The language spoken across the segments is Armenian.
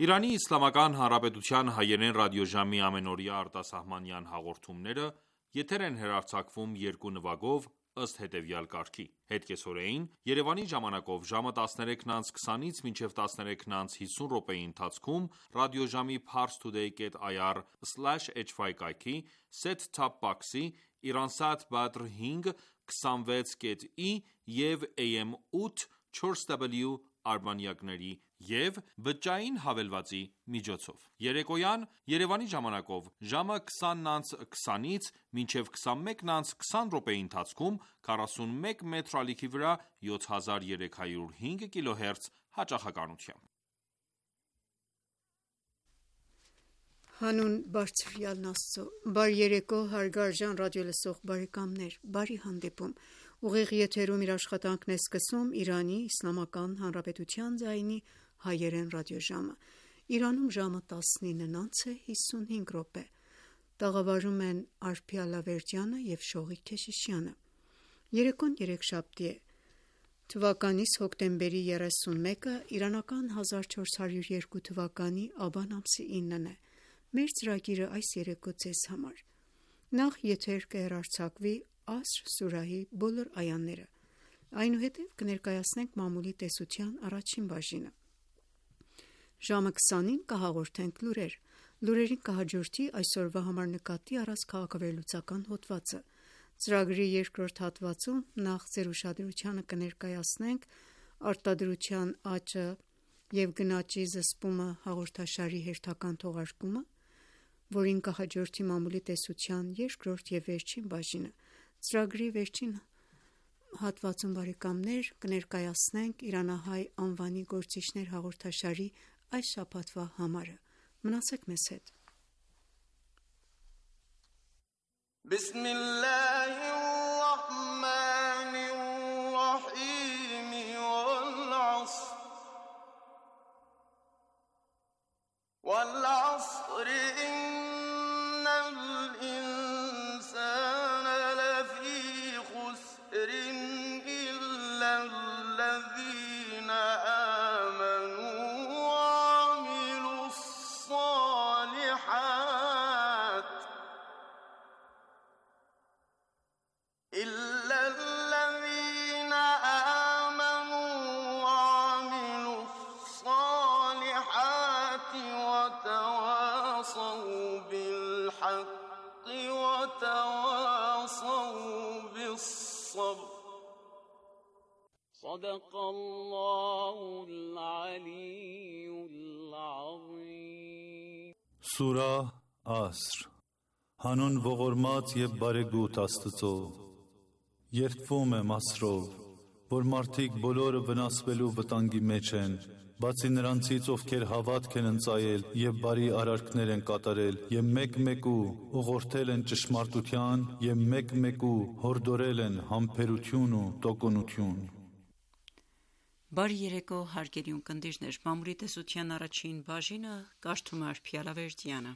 Իրանի Իսլամական Հանրապետության հայերեն ռադիոժամի ամենօրյա արտասահմանյան հաղորդումները եթեր են հեռարձակվում երկու նվագով ըստ հետևյալ կարգի: Հետկեսօրեին Երևանի ժամանակով ժամը 13:20-ից մինչև 13:50 րոպեի ընթացքում ռադիոժամի parstoday.ir/hy կայքի set-top box-ի, Iransat Badr 5 26.i և AM 8 4W արբանյակների և բջջային հավելվածի միջոցով: Երեկոյան Երևանի ժամանակով ժամը 20:20-ից մինչև 21:20 րոպեի ընթացքում 41 մետր ալիքի վրա 7305 կիլոհերց հաճախականությամբ: Հանուն բարձրյալն Աստծո, բարի երեկո հարգարժան ռադիոլսող բարեկամներ, բարի հանդեպում: Ուղիղ եթերում իր աշխատանքն է սկսում Իրանի Իսլամական Հանրապետության ձայնի հայերեն ռադիոժամը: Իրանում ժամը 19:55 է: Տաղավարում են Արփի Ալավերդյանը և Շողիկ Քեշիշյանը: Երեկոն երեքշաբթի է: Թվականիս հոկտեմբերի 31-ը, իրանական 1402 թվականի աբան ամսի 9-ն է: Մեր ծրագիրը այս երեկո ձեզ համար: Նախ եթեր կհեռարձակվի Ասր սուրահի բոլոր այաները: Այնուհետև կներկայացնենք մամուլի տեսության առաջին բաժինը: Ժամը 20-ին կհաղորդենք լուրեր: Լուրերին կհաջորդի այսօրվա համար նկատի առած քաղաքավերլուծական հոդվածը: Ծրագրի երկրորդ հատվածում նախ ձեր ուշադրությանը կներկայացնենք «Արտադրության աճը և գնաճի զսպումը» հաղորդաշարի հերթական թողարկումը, որին կհաջորդի մամուլի տեսության երկրորդ և վերջին բաժինը: Ծրագրի վերջին հատվածում կներկայացնենք «Իրանահայ անվանի գործիչներ» հաղորդաշարի այս շաբաթվա համարը: Մնացեք մեզ հետ: وَالْعَصْرِ إِنَّ الْإِنسَانَ لَفِي خُسْرٍ إِلَّا الَّذِينَ آمَنُوا وَعَمِلُوا الصَّالِحَاتِ وَتَوَاصَوْا بِالْحَقِّ وَتَوَاصَوْا بِالصَّبْرِ صدق الله العلي العظيم Սուրահ Ասր Հանուն ողորմած և բարեգութ Աստծո: Երդվում եմ Ասրով, որ մարդիկ բոլորը վնասվելու վտանգի մեջ են, բացի նրանցից, ովքեր հավատք են ընծայել և բարի արարքներ են կատարել և մեկ-մեկու ուղղորդել են ճշմարտության և մեկ-մեկու հորդորել են համբերություն ու տոկունություն: Բարի երեկո հարգելի ունկնդիրներ: Մամուլի տեսության առաջին բաժինը կարդում է Արփի Ալավերդյանը: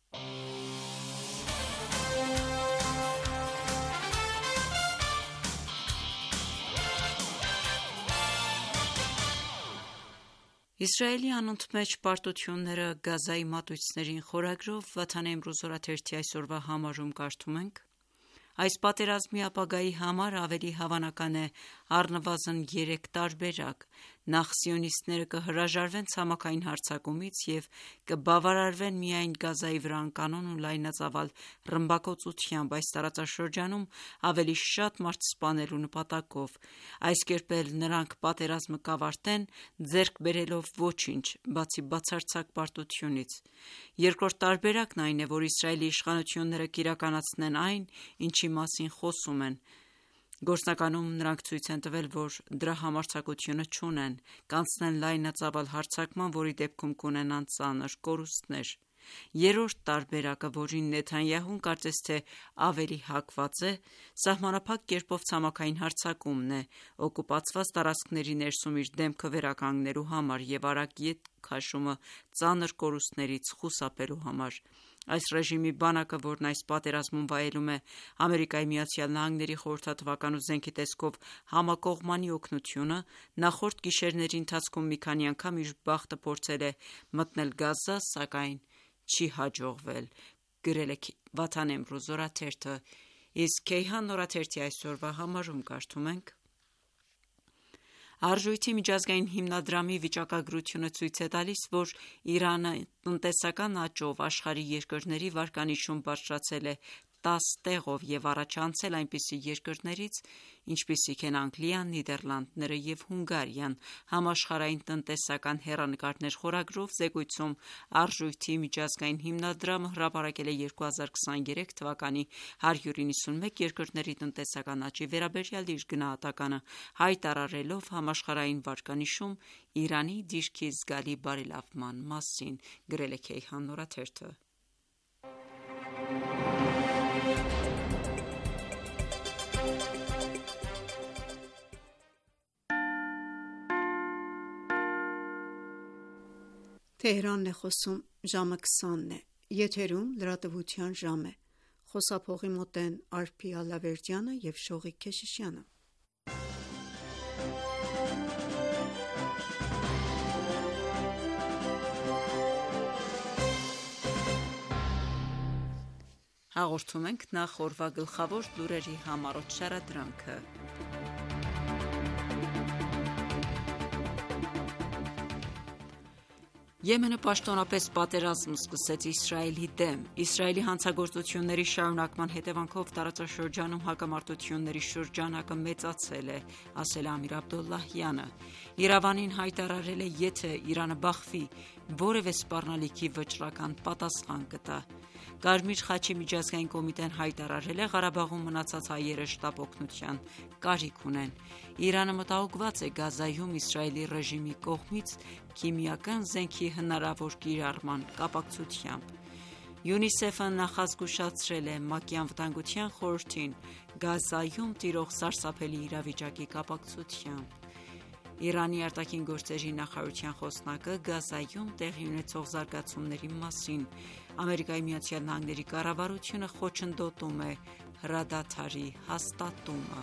Իսրայելի անընդմեջ պարտությունները Գազայի մատույցներին խորագրով Վաթան Էմրուզ օրաթերթի այսօրվա համարում կարդում ենք. Այս պատերազմի ապագայի համար ավելի հավանական է առնվազն 3 տարբերակ: Նախ սիոնիստները կհրաժարվեն ցամաքային հարձակումից և կբավարարվեն միայն Գազայի վրա անկանոն ու լայնածավալ ռմբակոծությամբ այս տարածաշրջանում ավելի շատ մարդ սպանելու նպատակով: Այս կերպ էլ նրանք պատերազմը կավարտեն ձեռք բերելով ոչինչ, բացի բացարձակ պարտությունից: Երկրորդ տարբերակն այն է, որ Իսրայելի իշխանությունները կիրականացնեն այն, ինչի մասին խոսում են: Գործնականում նրանք ցույց են տվել, որ դրա համարձակությունը չունեն, կանցնեն լայնածավալ հարձակման, որի դեպքում կունենան ծանր կորուստներ: Երրորդ տարբերակը, որին Նեթանյահուն կարծես թե ավելի հակված է, սահմանափակ կերպով ցամաքային հարձակումն է, օկուպացված տարածքների ներսում իր դեմքը վերականգնելու համար և արագ ետ քաշումը ծանր կորուստներից խուսափելու համար։ Այս ռեժիմի բանակը, որն այս պատերազմում վայելում է ԱՄՆ-ի խորհրդատվական ու զենքի տեսքով համակողմանի օգնությունը, նախորդ գիշերների ընթացքում մի քանի անգամ իր բախտը փորձել է մտնել Գազա, սակայն չի հաջողվել, գրել է Վաթան Էմրուզ օրաթերթը, իսկ Քեյհան օրաթերթի այսօրվա համարում կարդում ենք. Արժույթի միջազգային հիմնադրամի վիճակագրությունը ցույց է տալիս, որ Իրանը տնտեսական աճով աշխարհի երկրների վարկանիշում բարձրացել է 10 տեղով և առաջանցել այնպիսի երկրներից, ինչպիսիք են Անգլիան, Նիդերլանդները և Հունգարիան։ Համաշխարհային տնտեսական հեռանկարներ խորագրով զեկույցում Արժույթի միջազգային հիմնադրամը հրապարակել է 2023 թվականի 191 երկրների տնտեսական աճի վերաբերյալ իր գնահատականը, հայտարարելով համաշխարհային վարկանիշում Իրանի դիրքի զգալի բարելավման մասին, գրել է Քեյհան օրաթերթը։ Թեհրանն է խոսում, ժամը 20-ն է, եթերում լրատվության ժամ է, խոսափողի մոտ են Արփի Ալավերդյանը և Շողիկ Քեշիշյանը։ Հաղորդում ենք նախ օրվա գլխավոր լուրերի համառոտ շարադրանքը։ Եմենը պաշտոնապես պատերազմ սկսեց Իսրայելի դեմ։ Իսրայելի հանցագործությունների շարունակման հետևանքով տարածաշրջանում հակամարտությունների շրջանակը մեծացել է, ասել է Ամիր Աբդոլլահյանը։ Իրավանին հայտարարել է, եթե Իրանը բախվի, որևէ սպառնալիքի վճռական պատասխան կտա։ Կարմիր խաչի միջազգային կոմիտեն հայտարարել է, Ղարաբաղում մնացած հայերը շտապ օգնության կարիք ունեն։ Իրանը մտահոգված է Գազայում Իսրայելի ռեժիմի կողմից քիմիական զենքի հնարավոր կիրառման կապակցությամբ։ ՅՈՒՆԻՍԵՖ-ը նախազգուշացրել է ՄԱԿ-ի անվտանգության խորհրդին Գազայում տիրող սարսափելի իրավիճակի կապակցությամբ։ Իրանի արտաքին գործերի նախարարության խոսնակը Գազայում տեղի ունեցող զարգացումների մասին ԱՄՆ-ի կառավարությունը խոչընդոտում է հրադադարի հաստատումը։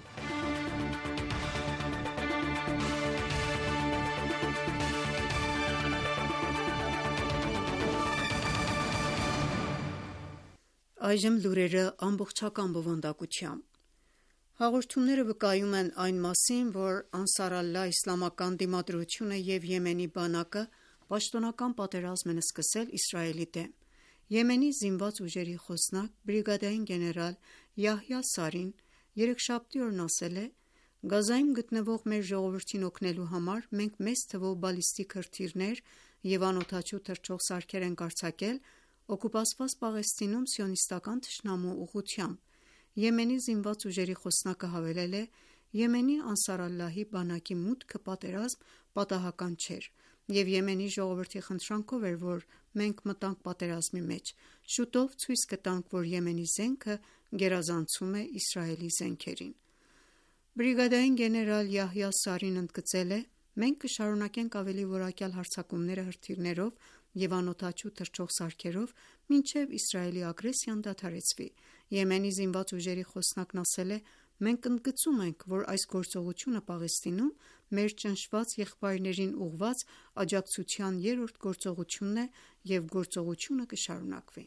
Այժմ լուրերը ամբողջական բովանդակությամբ։ Հաղորդումները վկայում են այն մասին, որ Անսար Ալլահ իսլամական դիմադրությունը և Եմենի բանակը պաշտոնական պատերազմ են սկսել Իսրայելի դեմ։ Եմենի զինված ուժերի խոսնակ բրիգադային գեներալ Յահյա Սարին երեքշաբթի օրն ասել է. «Գազայում գտնվող մեր ժողովրդին օգնելու համար մենք մեծ թվով բալիստիկ հրթիռներ և անօդաչու թռչող սարքեր ենք արձակել օկուպացված Պաղեստինում սիոնիստական թշնամու ուղղությամբ»։ Եմենի զինված ուժերի խոսնակը հավելել է. «Եմենի Անսար Ալլահի բանակի մուտքը պատերազմ պատահական չէր, և Եմենի ժողովրդի խնդրանքով էր, որ մենք մտանք պատերազմի մեջ։ Շուտով ցույց կտանք, որ Եմենի զենքը գերազանցում է Իսրայելի զենքերին»։ Բրիգադային գեներալ Յահյա Սարին ընդգծել է. «Մենք կշարունակենք ավելի որակյալ հարձակումները հրթիռներով և անօդաչու թռչող սարքերով, մինչև Իսրայելի ագրեսիան դադարեցվի»։ Եմենի զինված ուժերի խոսնակն ասել է. «Մենք ընդգծում ենք, որ այս գործողությունը Պաղեստինում մեր ճնշված եղբայրներին ուղղված աջակցության երրորդ գործողությունն է և գործողությունը կշարունակվի»։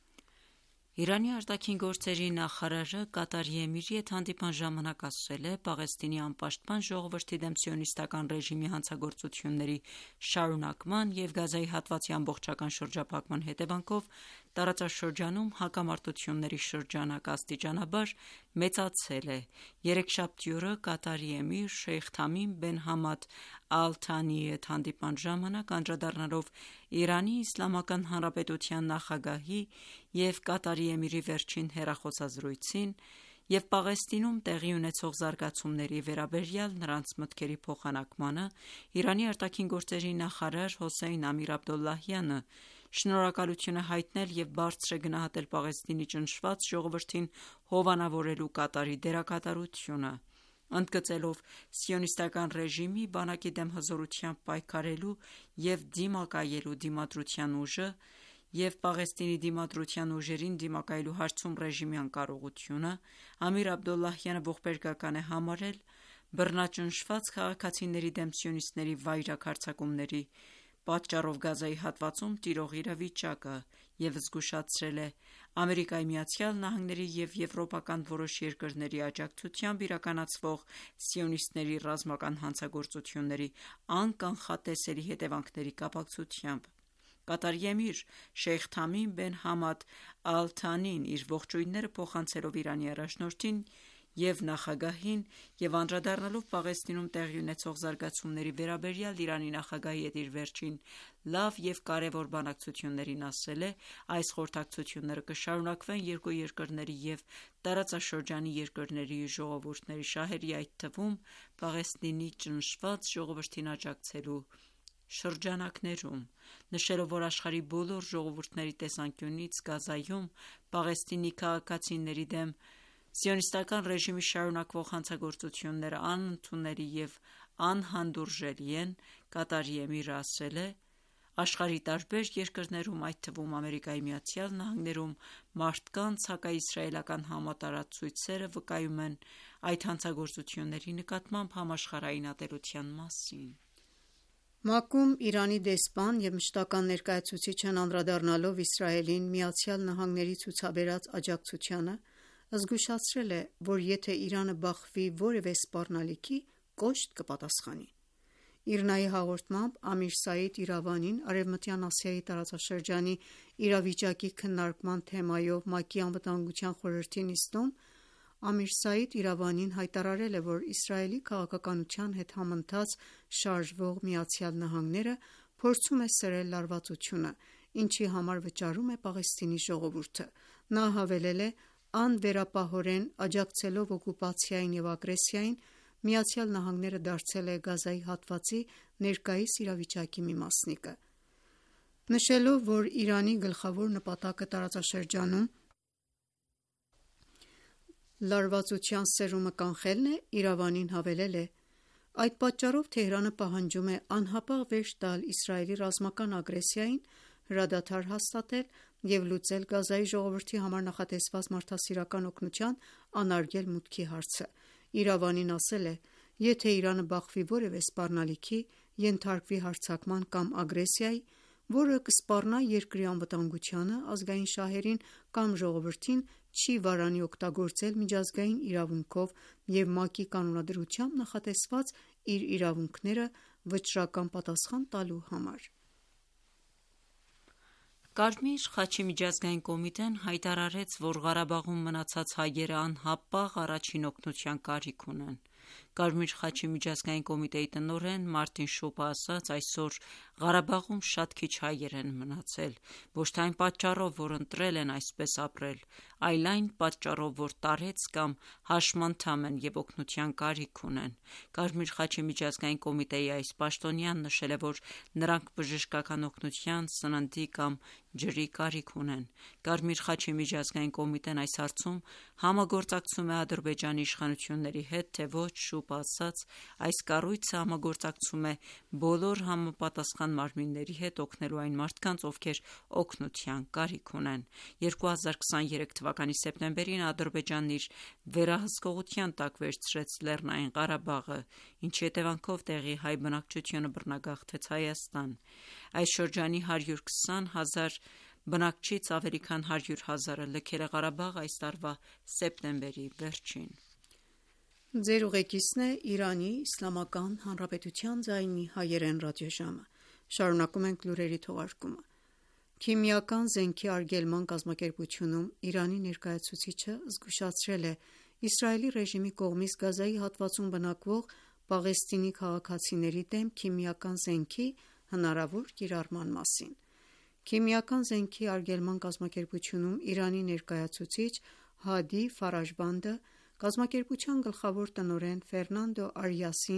Իրանի արտաքին գործերի նախարարը Կատարի էմիրի հետ հանդիպման ժամանակ ասել է. «Պաղեստինի անպաշտպան ժողովրդի դեմ սիոնիստական ռեժիմի հանցագործությունների շարունակման և Գազայի հատվածի ամբողջական շրջափակման հետևանքով տարածաշրջանում հակամարտությունների շրջանակը աստիճանաբար մեծացել է»։ Երեքշաբթի օրը Կատարի էմիր Շեյխ Թամիմ բեն Համադ Ալ Թանիի հետ հանդիպման ժամանակ անդրադառնալով Իրանի Իսլամական Հանրապետության նախագահի և Կատարի էմիրի վերջին հեռախոսազրույցին և Պաղեստինում տեղի ունեցող զարգացումների վերաբերյալ նրանց մտքերի փոխանակմանը, Իրանի արտաքին գործերի նախարար Հոսեյն Ամիր Աբդոլլահյանը շնորհակալություն է հայտնել և բարձր է գնահատել Պաղեստինի ճնշված ժողովրդին հովանավորելու Կատարի դերակատարությունը, ընդգծելով սիոնիստական ռեժիմի բանակի դեմ հզորությամբ պայքարելու և դիմակայելու դիմադրության ուժը և Պաղեստինի դիմադրության ուժերին դիմակայելու հարցում ռեժիմի անկարողությունը, Ամիր Աբդոլլահյանը ողբերգական է համարել բռնաճնշված քաղաքացիների դեմ սիոնիստների վայրագ հարձակումների պատճառով Գազայի հատվածում տիրող իրավիճակը և զգուշացրել է ԱՄՆ-ի և եվրոպական որոշ երկրների աջակցությամբ իրականացվող սիոնիստների ռազմական հանցագործությունների անկանխատեսելի հետևանքների կապակցությամբ։ Կատարի էմիր Շեյխ Թամիմ բեն Համադ Ալ Թանին իր ողջույնները փոխանցելով Իրանի առաջնորդին և նախագահին և անդրադառնալով Պաղեստինում տեղի ունեցող զարգացումների վերաբերյալ Իրանի նախագահի հետ իր վերջին լավ և կարևոր բանակցություններին ասել է. այս խորհրդակցությունները կշարունակվեն երկու երկրների և տարածաշրջանի երկրների ժողովուրդների շահերի, այդ թվում Պաղեստինի ճնշված ժողովրդին աջակցելու շրջանակներում, նշելով, որ աշխարհի բոլոր ժողովուրդների տեսանկյունից Գազայում Պաղեստինի քաղաքացիների դեմ սիոնիստական ռեժիմի շարունակվող հանցագործությունները անընդունելի և անհանդուրժելի են, Կատարի էմիրը ասել է. աշխարհի տարբեր երկրներում, այդ թվում ԱՄՆ-ում, մարդկանց հակաիսրայելական համատարած վկայում են այդ հանցագործությունների նկատմամբ համաշխարհային ատելության մասին։ ՄԱԿ-ում Իրանի դեսպան և մշտական ներկայացուցիչն անդրադառնալով Իսրայելին ԱՄՆ-ի ցուցաբերած աջակցությանը, զգուշացրել է, որ եթե Իրանը բախվի որևէ սպառնալիքի, կոշտ կպատասխանի։ ԻՌՆԱ-ի հաղորդմամբ Ամիր Սաիդ Իրավանին Արևմտյան Ասիայի տարածաշրջանի իրավիճակի քննարկման թեմայով ՄԱԿ-ի Անվտանգության խորհրդի նիստում Ամիր Սաիդ Իրավանին հայտարարել է, որ Իսրայելի քաղաքականության հետ համընթաց շարժվող ԱՄՆ-ը փորձում է սրել լարվածությունը, ինչի համար վճարում է Պաղեստինի ժողովուրդը։ Նա հավելել է. անվերապահորեն աջակցելով օկուպացիային և ագրեսիային, ԱՄՆ-ը դարձել է Գազայի հատվածի ներկայիս իրավիճակի մի մասնիկը։ Նշելով, որ Իրանի գլխավոր նպատակը տարածաշրջանում լարվածության սրումը կանխելն է, Իրավանին հավելել է. այդ պատճառով Թեհրանը պահանջում է անհապաղ վերջ տալ Իսրայելի ռազմական ագրեսիային, հրադադար հաստատել և լուծել Գազայի ժողովրդի համար նախատեսված մարդասիրական օգնության անարգել մուտքի հարցը։ Իրավանին ասել է. եթե Իրանը բախվի որևէ սպառնալիքի, ենթարկվի հարձակման կամ ագրեսիայի, որը կսպառնա երկրի անվտանգությանը, ազգային շահերին կամ ժողովրդին, չի վարանի օգտագործել միջազգային իրավունքով և ՄԱԿ-ի կանոնադրությամբ նախատեսված իր իրավունքները վճռական պատասխան տալու համար։ Կարմիր խաչի միջազգային կոմիտեն հայտարարեց, որ Ղարաբաղում մնացած հայերը անհապաղ առաջին օգնության կարիք ունեն։ Կարմիր խաչի միջազգային կոմիտեի տնօրեն Մարտին Շուպը ասաց. այսօր Ղարաբաղում շատ քիչ հայեր են մնացել, ոչ թե այն պատճառով, որ ընտրել են այսպես ապրել, այլ այն պատճառով, որ տարեց կամ հաշմանդամ են և օգնության կարիք ունեն։ Կարմիր խաչի միջազգային կոմիտեի այս պաշտոնյան նշել է, որ նրանք բժշկական օգնության, սննդի կամ ջրի կարիք ունեն։ Կարմիր խաչի միջազգային կոմիտեն այս հարցում համագործակցում է Ադրբեջանի իշխանությունների հետ, թե ոչ, Շուպը ասաց. այս կառույցը համագործակցում է բոլոր համապատասխան մարմինների հետ օգնելու այն մարդկանց, ովքեր օգնության կարիք ունեն։ 2023 թվականի սեպտեմբերին Ադրբեջանն իր վերահսկողության տակ վերցրեց Լեռնային Ղարաբաղը, ինչի հետևանքով տեղի հայ բնակչությունը բռնագաղթեց Հայաստան։ Այս շրջանի 120 հազար բնակչից ավելի քան 100 հազարը լքել է Ղարաբաղը այս տարվա սեպտեմբերի վերջին։ Քիմիական զենքի արգելման կազմակերպությունում Իրանի ներկայացուցիչը զգուշացրել է Իսրայելի ռեժիմի կողմից Գազայի հատվածում բնակվող Պաղեստինի քաղաքացիների դեմ քիմիական զենքի հնարավոր կիրառման մասին։ Քիմիական զենքի արգելման կազմակերպությունում Իրանի ներկայացուցիչ Հադի Ֆարաջբանդը կազմակերպության գլխավոր տնօրեն Ֆերնանդո Արիասին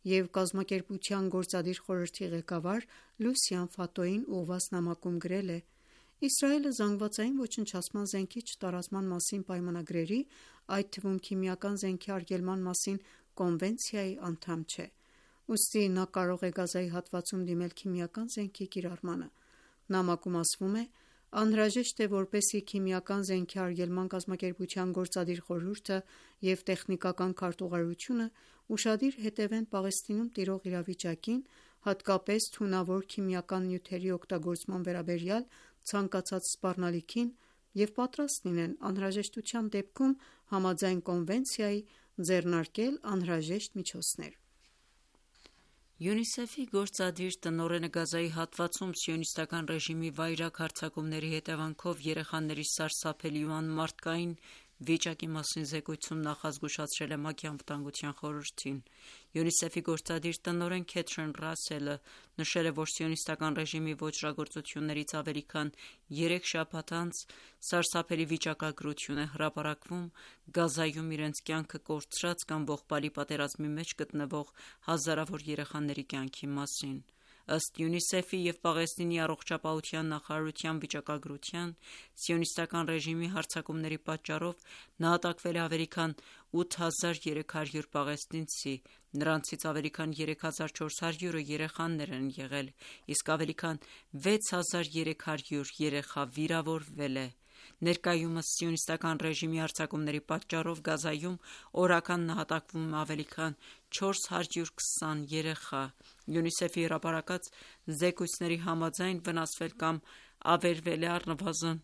և կազմակերպության գործադիր խորհրդի ղեկավար Լուսիան Ֆատոյին ուղղված նամակում գրել է. «Իսրայելը զանգվածային ոչնչացման զենքի չտարածման մասին պայմանագրերի, այդ թվում քիմիական զենքի արգելման մասին կոնվենցիայի անդամ չէ։ Ուստի նա կարող է Գազայի հատվածում դիմել քիմիական զենքի կիրառմանը»։ Նամակում ասվում է. «Անհրաժեշտ է, որպեսզի քիմիական զենքի արգելման կազմակերպության գործադիր խորհուրդը և տեխնիկական քարտուղարությունը ուշադիր հետևեն Պաղեստինում տիրող իրավիճակին, հատկապես թունավոր քիմիական նյութերի օգտագործման վերաբերյալ ցանկացած սպառնալիքին և պատրաստ լինեն անհրաժեշտության դեպքում համաձայն կոնվենցիայի ձեռնարկել անհրաժեշտ միջոցներ»։ ՅՈՒՆԻՍԵՖ-ի գործադիր տնօրենը Գազայի հատվածում սիոնիստական ռեժիմի վայրագ հարձակումների հետևանքով երեխաների սարսափելի ու անմարդկային վիճակի մասին զեկույցում նախազգուշացրել է ՄԱԿ-ի Անվտանգության խորհրդին։ ՅՈՒՆԻՍԵՖ-ի գործադիր տնօրեն Քեթրին Ռասելը նշել է, որ սիոնիստական ռեժիմի ոճրագործություններից ավելի քան 3 շաբաթ անց սարսափելի վիճակագրություն է հրապարակվում Գազայում իրենց կյանքը կորցրած կամ ողբալի պատերազմի մեջ գտնվող հազարավոր երեխաների կյանքի մասին։ Ըստ ՅՈՒՆԻՍԵՖ-ի և Պաղեստինի առողջապահության նախարարության վիճակագրության, սիոնիստական ռեժիմի հարձակումների պատճառով նահատակվել է ավելի քան 8300 պաղեստինցի, նրանցից ավելի քան 3400-ը երեխաներ են եղել, իսկ ավելի քան 6300 երեխա վիրավորվել է։ Ներկայումս սիոնիստական ռեժիմի հարձակումների պատճառով Գազայում օրական նահատակվում է ավելի քան 420 երեխա։ ՅՈՒՆԻՍԵՖ-ի հրապարակած զեկույցների համաձայն վնասվել կամ ավերվել է առնվազն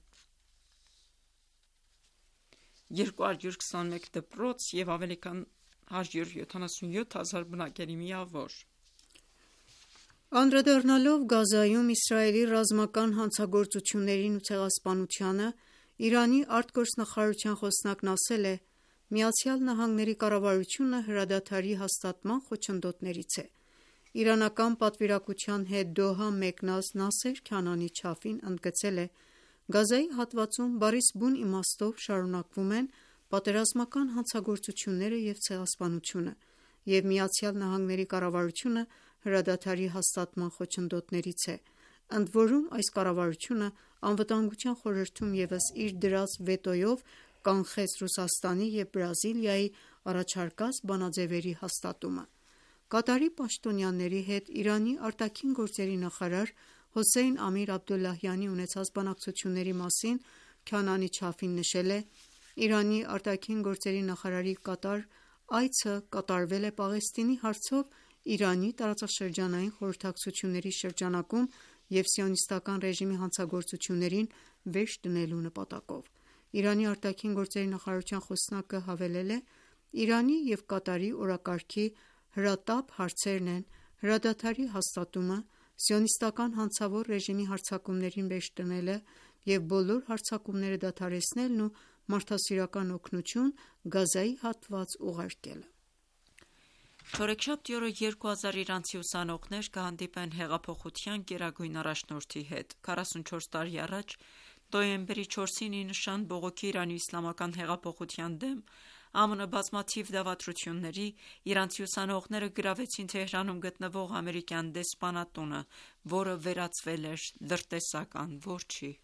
221 դպրոց և ավելի քան 177 հազար բնակելի միավոր։ Անդրադառնալով Գազայում Իսրայելի ռազմական հանցագործություններին ու ցեղասպանությանը, Իրանի արտգործնախարարության խոսնակն ասել է. «ԱՄՆ կառավարությունը հրադադարի հաստատման խոչընդոտներից է»։ Իրանական պատվիրակության հետ Դոհա մեկնած Նասեր Քանանի Չաֆին ընդգծել է. «Գազայի հատվածում բառիս բուն իմաստով շարունակվում են պատերազմական հանցագործությունները և ցեղասպանությունը, և ԱՄՆ կառավարությունը հրադադարի հաստատման խոչընդոտներից է»։ Ընդ որում, այս կառավարությունը Անվտանգության խորհրդում ևս իր դրած վետոյով կանխեց Ռուսաստանի և Բրազիլիայի առաջարկած բանաձևերի հաստատումը։ Կատարի պաշտոնյաների հետ Իրանի ԱԳ նախարար Հոսեյն Ամիր Աբդոլլահյանի ունեցած բանակցությունների մասին Քանանի Չաֆին նշել է. «Իրանի ԱԳ նախարարի Կատար այցը կատարվել է Պաղեստինի հարցով Իրանի տարածաշրջանային խորհրդակցությունների շրջանակում և սիոնիստական ռեժիմի հանցագործություններին վերջ դնելու նպատակով»։ Իրանի ԱԳ նախարարության խոսնակը հավելել է. «Իրանի և Կատարի օրակարգի հրատապ հարցերն են հրադադարի հաստատումը, սիոնիստական հանցավոր ռեժիմի հարձակումներին վերջ դնելը և բոլոր հարձակումները դադարեցնելն ու մարդասիրական օգնություն Գազայի հատված ուղարկելը»։ Չորեքշաբթի օրը 2000 իրանցի ուսանողներ կհանդիպեն հեղափոխության գերագույն առաջնորդի հետ։ 44 տարի առաջ նոյեմբերի 4-ին ի նշան բողոքի Իրանի իսլամական հեղափոխության դեմ ԱՄՆ բազմաթիվ դավադրությունների իրանցի ուսանողները գրավեցին Թեհրանում գտնվող ամերիկյան դեսպանատունը, որը վերածվել էր լրտեսական որջի։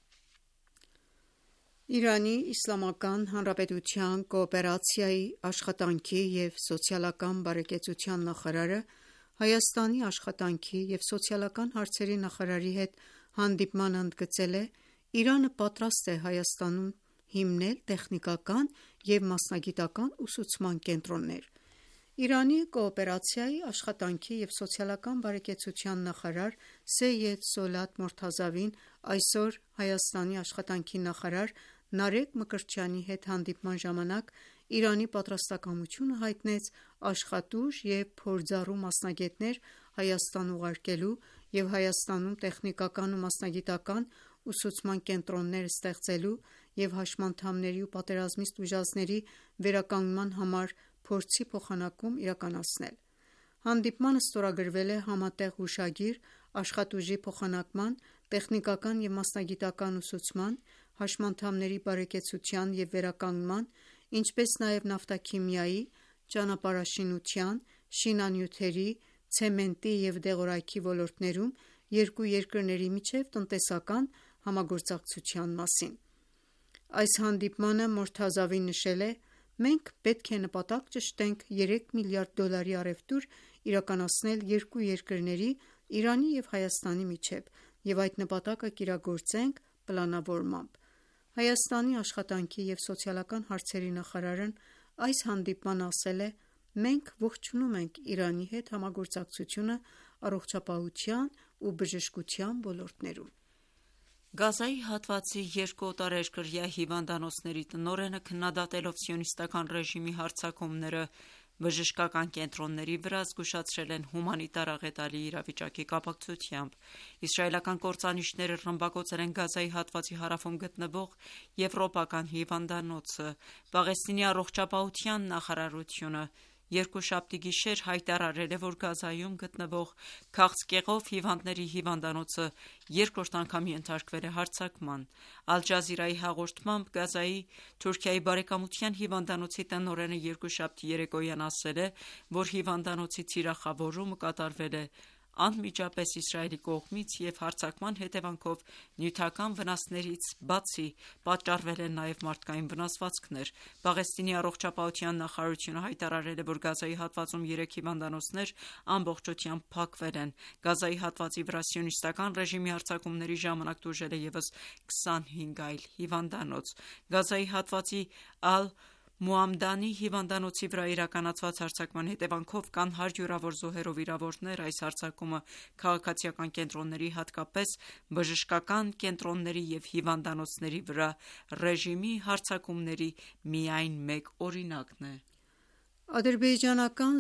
ԻԻՀ կոոպերացիայի, աշխատանքի և սոցիալական բարեկեցության նախարարը Հայաստանի աշխատանքի և սոցիալական հարցերի նախարարի հետ հանդիպման ընդգծել է. «Իրանը պատրաստ է Հայաստանում հիմնել տեխնիկական և մասնագիտական ուսուցման կենտրոններ»։ Իրանի կոոպերացիայի, աշխատանքի և սոցիալական բարեկեցության նախարար Սեյեդ Սոլաթ Մորթազավին այսօր Հայաստանի աշխատանքի նախարար Նարեկ Մկրտչյանի հետ հանդիպման ժամանակ Իրանի պատրաստակամությունը հայտնեց աշխատուժ և փորձառու մասնագետներ Հայաստան ուղարկելու և Հայաստանում տեխնիկական ու մասնագիտական ուսուցման կենտրոններ ստեղծելու և հաշմանդամների ու պատերազմից տուժածների վերականգնման համար փորձի փոխանակում իրականացնել։ Հանդիպմանը ստորագրվել է համատեղ հուշագիր աշխատուժի փոխանակման, տեխնիկական և մասնագիտական ուսուցման, հաշմանդամների բարեկեցության և վերականգնման, ինչպես նաև նավթաքիմիայի, ճանապարհաշինության, շինանյութերի, ցեմենտի և դեղորայքի ոլորտներում երկու երկրների միջև տնտեսական համագործակցության մասին։ Այս հանդիպմանը Մորթազավին նշել է. «Մենք պետք է նպատակ ճշտենք $3 միլիարդ առևտուր իրականացնել երկու երկրների՝ Իրանի և Հայաստանի միջև և այդ նպատակը կիրագործենք պլանավորմամբ»։ Հայաստանի աշխատանքի և սոցիալական հարցերի նախարարն այս հանդիպման ասել է. «Մենք ողջունում ենք Իրանի հետ համագործակցությունը առողջապահության ու բժշկության ոլորտներում»։ Գազայի հատվածի երկու օտարերկրյա հիվանդանոցների տնօրենը քննադատելով սիոնիստական ռեժիմի հարձակումները բժշկական կենտրոնների վրա, զգուշացրել են հումանիտար աղետալի իրավիճակի կապակցությամբ։ Իսրայելական կործանիչները ռմբակոծել են Գազայի հատվածի հարավում գտնվող եվրոպական հիվանդանոցը։ Պաղեստինի առողջապահության նախարարությունը երկուշաբթի գիշեր հայտարարել է, որ Գազայում գտնվող քաղցկեղով հիվանդների հիվանդանոցը երկրորդ անգամ ենթարկվել է հարձակման։ Ալ Ջազիրայի հաղորդմամբ Գազայի Թուրքիայի բարեկամության հիվանդանոցի տնօրենը երկուշաբթի երեկոյան ասել է, որ հիվանդանոցի թիրախավորումը կատարվել է անմիջապես Իսրայելի կողմից և հարձակման հետևանքով նյութական վնասներից բացի պատճառվել են նաև մարդկային վնասվածքներ։ Պաղեստինի առողջապահության նախարարությունը հայտարարել է, որ Գազայի հատվածում 3 հիվանդանոցներ ամբողջությամբ փակվել են։ Գազայի հատվածի վրա սիոնիստական ռեժիմի հարձակումների ժամանակ տուժել է ևս 25 այլ հիվանդանոց։ Գազայի հատվածի Ալ-Մուամդանի հիվանդանոցի վրա իրականացված հարձակման հետևանքով կան հարյուրավոր զոհերով վիրավորներ։ Այս հարձակումը քաղաքացիական կենտրոնների, հատկապես բժշկական կենտրոնների և հիվանդանոցների վրա ռեժիմի հարձակումների միայն մեկ օրինակն է։ Ադրբեջանական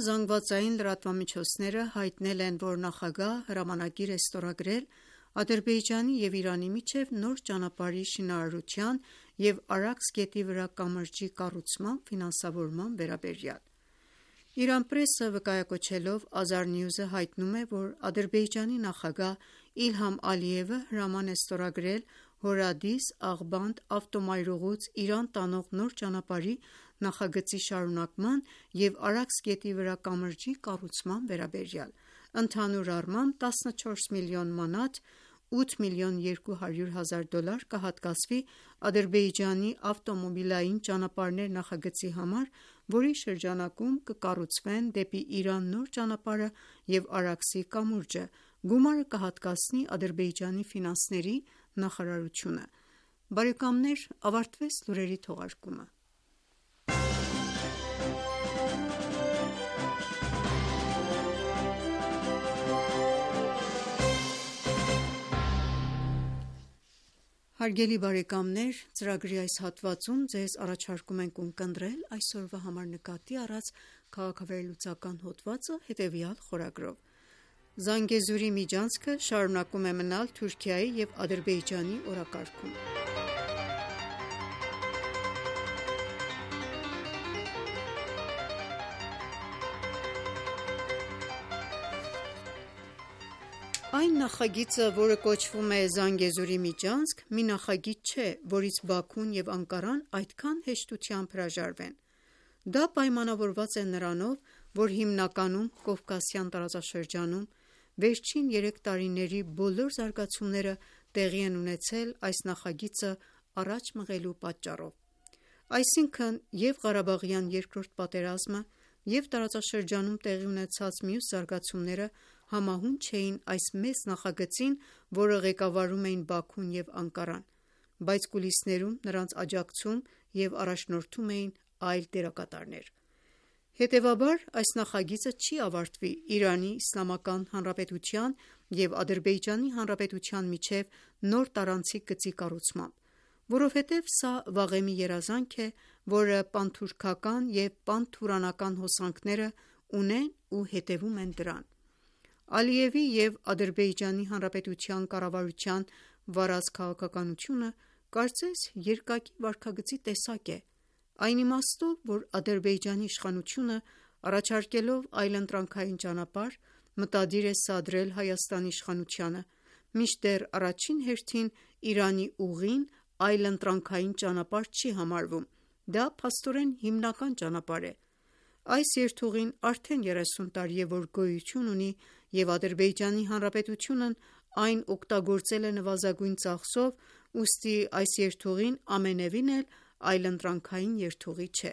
ԶԼՄ-ները հայտնել են, որ նախագահ հրամանագիր է ստորագրել Ադրբեջանի և Իրանի միջև նոր ճանապարհի շինարարության և Արաքս գետի վրա կամրջի կառուցման ֆինանսավորման վերաբերյալ։ Իրանպրեսը վկայակոչելով Azar-News-ը հայտնում է, որ Ադրբեջանի նախագահ Իլհամ Ալիևը հրաման է ստորագրել Հորադիս-Աղբանդ ավտոմայրուղուց Իրան տանող նոր ճանապարհի նախագծի շարունակման և Արաքս գետի վրա կամրջի կառուցման վերաբերյալ։ Ընդհանուր առմամբ 14 միլիոն մանաթ ($8 միլիոն 200 հազար դոլար) կհատկացվի Ադրբեջանի ավտոմոբիլային ճանապարհներ նախագծի համար, որի շրջանակում կկառուցվեն դեպի Իրան նոր ճանապարհը և Արաքսի կամուրջը։ Գումարը կհատկացնի Ադրբեջանի ֆինանսների նախարարությունը։ Ավարտվեց լուրերի թողարկումը։ Հարգելի բարեկամներ, ծրագրի այս հատվածում ձեզ առաջարկում ենք ունկնդրել այսօրվա համար նկատի առած քաղաքավարելուծական հոդվածը հետևյալ խորագրով. Զանգեզուրի միջանցքը շարունակում է մնալ Թուրքիայի և Ադրբեջանի օրակարգում։ Այն նախագիծը, որը կոչվում է Զանգեզուրի միջանցք, մի նախագիծ չէ, որից Բաքուն և Անկարան այդքան հեշտությամբ հրաժարվեն։ Դա պայմանավորված է նրանով, որ հիմնականում Կովկասյան տարածաշրջանում վերջին 3 տարիների բոլոր զարգացումները տեղի են ունեցել այս նախագիծը առաջ մղելու պատճառով։ Այսինքն, և Ղարաբաղյան երկրորդ պատերազմը, և տարածաշրջանում տեղի ունեցած մյուս զարգացումները համահունչ էին այս մեծ նախագծին, որը ղեկավարում էին Բաքուն և Անկարան, բայց կուլիսներում նրանց աջակցում և առաջնորդում էին այլ դերակատարներ։ Հետևաբար, այս նախագիծը չի ավարտվի Իրանի Իսլամական Հանրապետության և Ադրբեջանի Հանրապետության միջև նոր տարանցիկ գծի կառուցմամբ, որովհետև սա վաղեմի երազանք է, որը պանթուրքական և պանթուրանական հոսանքները ունեն ու հետևում են դրան։ Ալիևի և Ադրբեջանի Հանրապետության կառավարության վարած քաղաքականությունը կարծես երկակի վարքագծի տեսակ է, այն իմաստով, որ Ադրբեջանի իշխանությունը, առաջարկելով այլընտրանքային ճանապարհ, մտադիր է սադրել Հայաստանի իշխանությանը, մինչդեռ առաջին հերթին Իրանի ուղին այլընտրանքային ճանապարհ չի համարվում, դա փաստորեն հիմնական ճանապարհ է։ Այս երթուղին արդեն 30 տարի է, որ գոյություն ունի և Ադրբեջանի Հանրապետությունն այն օգտագործել է նվազագույն ծախսով, ուստի այս երթուղին ամենևին էլ այլընտրանքային երթուղի չէ։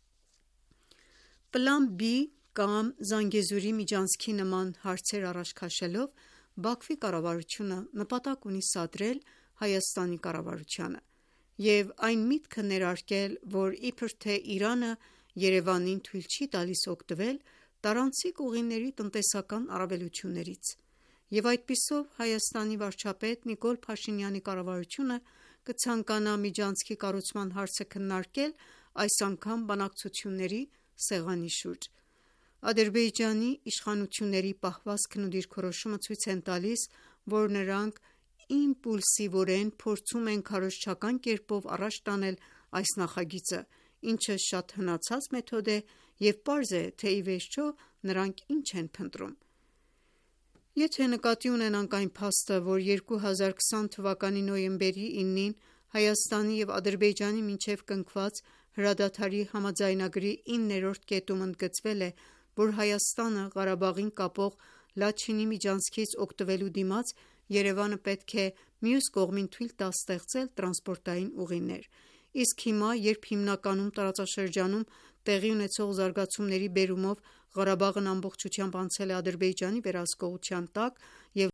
Պլան B կամ Զանգեզուրի միջանցքի նման հարցեր առաջ քաշելով, Բաքվի կառավարությունը նպատակ ունի սադրել Հայաստանի կառավարությանը և այն միտքը ներարկել, որ իբր թե Իրանը Երևանին թույլ չի տալիս օգտվել տարանցիկ ուղիների տնտեսական առավելություններից, և այդպիսով Հայաստանի վարչապետ Նիկոլ Փաշինյանի կառավարությունը կցանկանա միջանցքի կառուցման հարցը քննարկել այս անգամ բանակցությունների սեղանի շուրջ։ Ադրբեջանի իշխանությունների պահվածքն ու դիրքորոշումը ցույց են տալիս, որ նրանք իմպուլսիվորեն փորձում են քարոզչական կերպով առաջ տանել այս նախագիծը, ինչը շատ հնացած մեթոդ է և պարզ է, թե ի վերջո նրանք ինչ են փնտրում։ Եթե նկատի ունենանք այն փաստը, որ 2020 թվականի նոյեմբերի 9-ին Հայաստանի և Ադրբեջանի միջև կնքված հրադադարի համաձայնագրի 9-րդ կետում ընդգծվել է, որ Հայաստանը Ղարաբաղին կապող Լաչինի միջանցքից օգտվելու դիմաց Երևանը պետք է մյուս կողմին թույլ տա ստեղծել տրանսպորտային ուղիներ, իսկ հիմա, երբ հիմնականում տարածաշրջանում տեղի ունեցող զարգացումների բերումով Ղարաբաղն ամբողջությամբ անցել է Ադրբեջանի վերահսկողության տակ և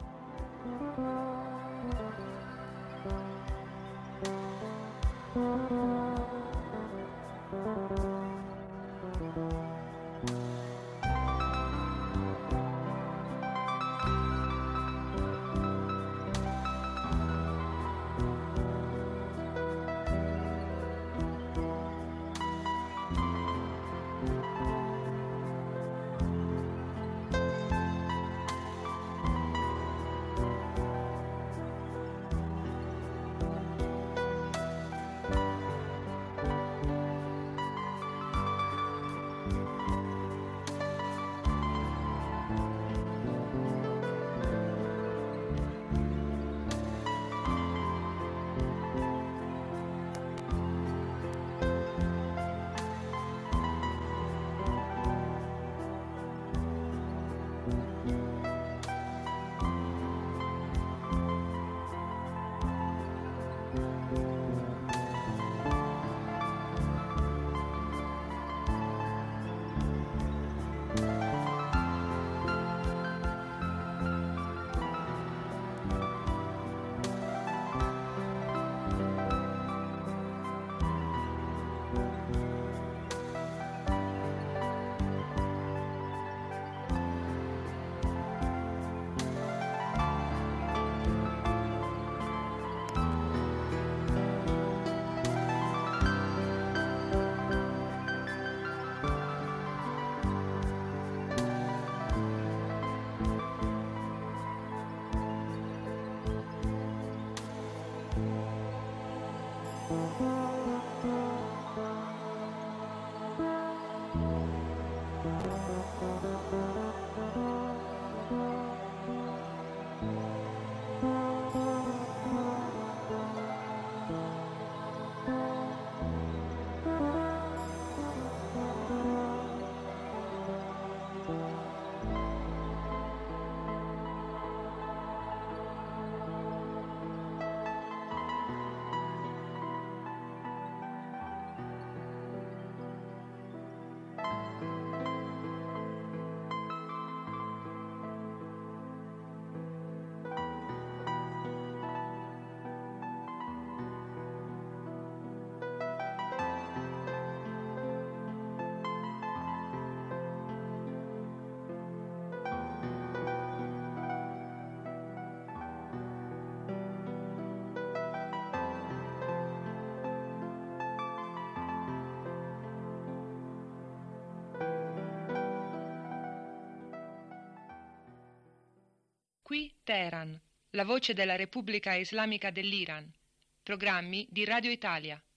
Qui Teheran, la voce della Repubblica Islamica dell'Iran. Programmi di Radio Italia.